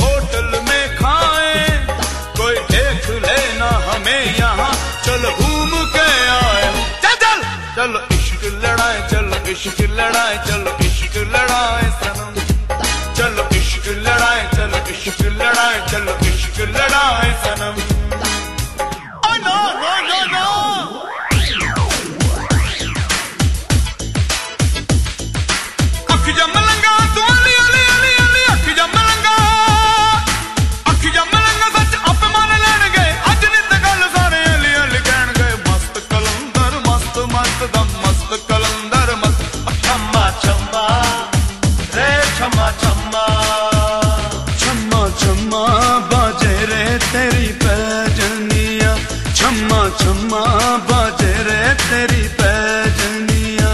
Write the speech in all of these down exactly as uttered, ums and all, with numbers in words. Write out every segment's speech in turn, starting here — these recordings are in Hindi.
होटल में खाए, कोई देख लेना हमें यहाँ, चलो घूम के आए। चल चल चलो इश्क लड़ाए, चलो इश्क लड़ाए, चलो इश्क लड़ाए सनम, चलो इश्क लड़ाए, चलो इश्क लड़ाए, चलो इश्क लड़ाए सनम। Oh no no no no, अख जम लंगा तू अली अली अली अली, अख जम लंगा, अख जम लंगा सच अपमान लैन गए, अज नित गल सारे अली अली कहन गए। मस्त कलंदर मस्त मस्त दम मस्त कलंदर मस्त, छम्मा छम्मा रे छम्मा छम्मा, छम्मा छम्मा बाजे रे तेरी पैजनिया, छम्मा छम्मा बाजे रे तेरी पैजनिया।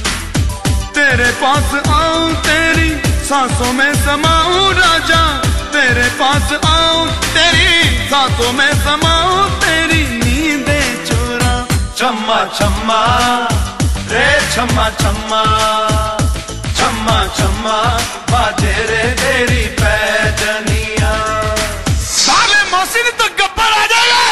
तेरे पास आऊं तेरी सांसों में समाऊं राजा, तेरे पास आऊं तेरी सांसों में समाऊं, तेरी नींदे चोरा। छम्मा छम्मा रे छम्मा छम्मा, छम्मा छम्मा बाजे रे तेरी पैजनिया। साले मौसी तो गब्बर आ जाएगा।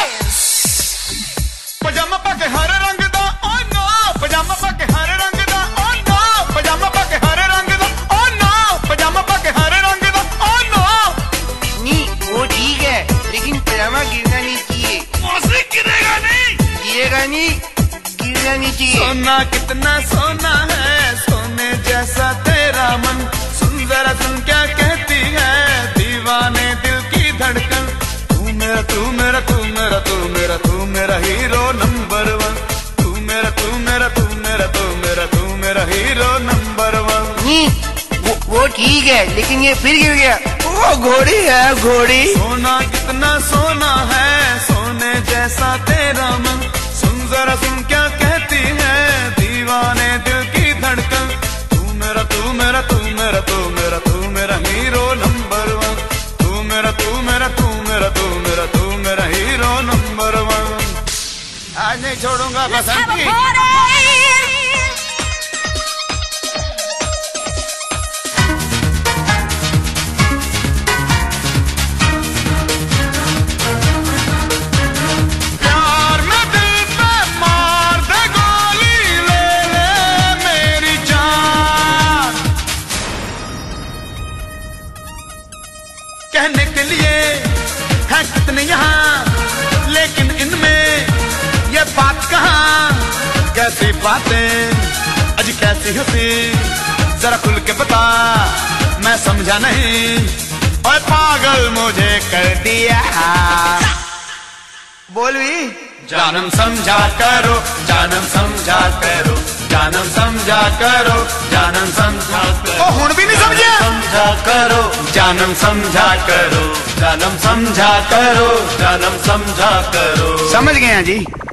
पजामा पाके हरे रंग दा ओ नो, पजामा पाके हरे रंग दा ओ नो, पजामा पाके हरे रंग दा ओ नो, पजामा पाके हरे रंग दा ओ नो। नहीं वो ठीक है, लेकिन पजामा गिरना नहीं चाहिए। मौसी गिरेगा नहीं, गिरेगा नहीं, गिरना नहीं चाहिए। सोना कितना सोना है, सोने जैसा तेरा मन, सुन जरा सुन क्या कहती है दीवाने दिल की धड़कन। तू मेरा तू मेरा तू मेरा तू मेरा तू मेरा हीरो नंबर वन, तू मेरा तू मेरा तू मेरा तू मेरा तू मेरा हीरो नंबर वन। नहीं वो वो ठीक है, लेकिन ये फिर गिर गया। वो घोड़ी है घोड़ी। सोना कितना सोना है, सोने जैसा तेरा मन, सुन जरा सुन क्या कहती है दीवाने दिल की धड़कन। तू मेरा तू मेरा तू मेरा तू मेरा तू मेरा हीरो नंबर वन, तू मेरा तू मेरा तू मेरा तू मेरा तू मेरा हीरो नंबर वन। आज नहीं छोड़ूंगा बसंती। कहने के लिए है कितने यहाँ, लेकिन इनमें ये बात कहाँ। कैसी बातें अजी कैसी हंसी, जरा खुल के बता मैं समझा नहीं, और पागल मुझे कर दिया। बोल भी जानम समझा करो, जानम समझा करो, जानम समझा करो, जानम समझा करो। ओ हुण भी नहीं समझे? समझा करो, जानम समझा करो, जानम समझा करो, जानम समझा करो। समझ गए हैं जी।